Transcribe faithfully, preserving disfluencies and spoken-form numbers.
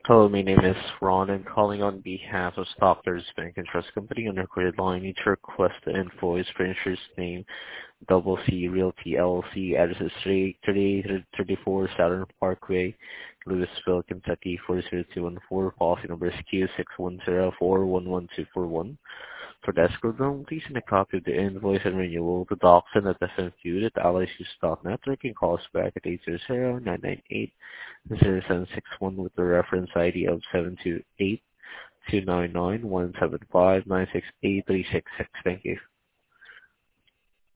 Hello, my name is Ron. I'm calling on behalf of Stockers Bank and Trust Company on the recorded line. Need to request the invoice for insurance name Double C Realty L L C. Address is thirty-eight thirty-four Saturn Parkway, Louisville, Kentucky four zero two one four. Policy number is Q six one zero four one one two four one. For the escrow loan, please send a copy of the invoice and renewal to Doxon at fmq at allies dot net. You can call us back at eight zero zero nine nine eight zero seven six one with the reference I D of seven two eight two nine nine one seven five nine six eight three six six. Thank you.